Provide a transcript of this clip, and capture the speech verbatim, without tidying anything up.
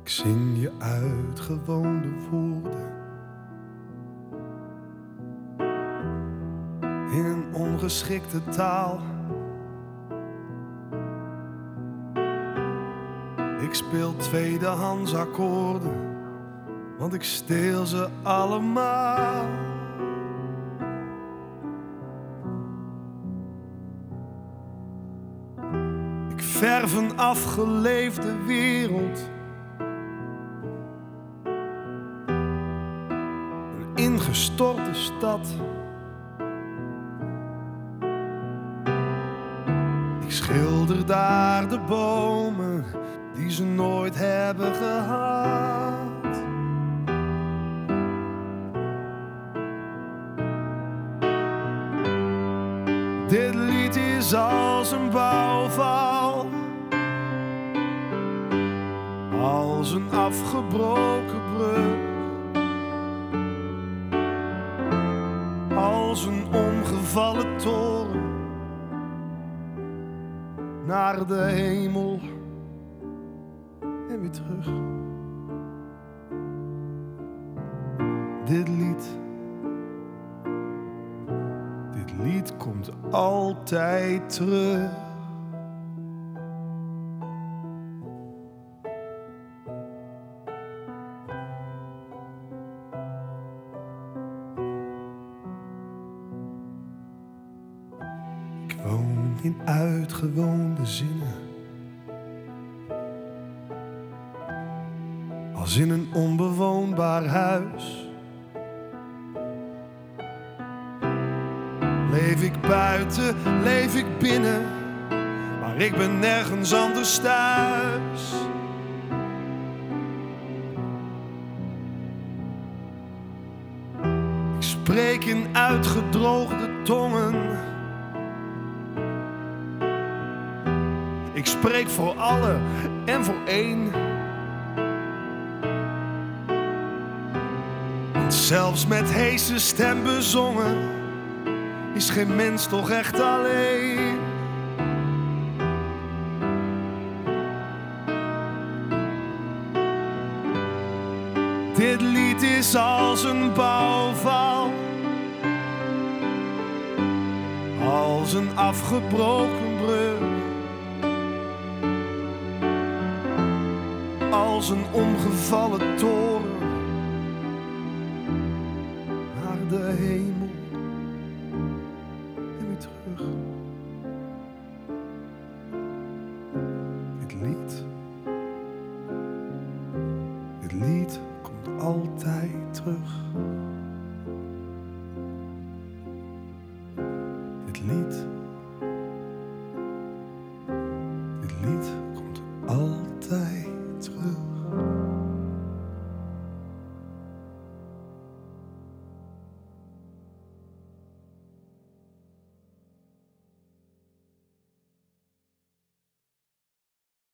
Ik zing je uit gewoon de woorden in een ongeschikte taal. Ik speel tweedehands akkoorden, want ik steel ze allemaal. Ik verf een afgeleefde wereld, een ingestorte stad. Ik schilder daar de bomen die ze nooit hebben gehad. Dit lied is als een bouwval, als een afgebroken brug, als een omgevallen toren naar de hemel en weer terug. Dit lied, dit lied komt altijd terug. Ik woon in uitgewoonde zinnen, als in een onbewoonbaar huis. Leef ik buiten, leef ik binnen, maar ik ben nergens anders thuis. Ik spreek in uitgedroogde tongen. Ik spreek voor allen en voor één. Want zelfs met heese stem bezongen is geen mens toch echt alleen. Dit lied is als een bouwval, als een afgebroken brug, als een omgevallen toren naar de hemel en weer terug. Dit lied, dit lied komt altijd terug. Dit lied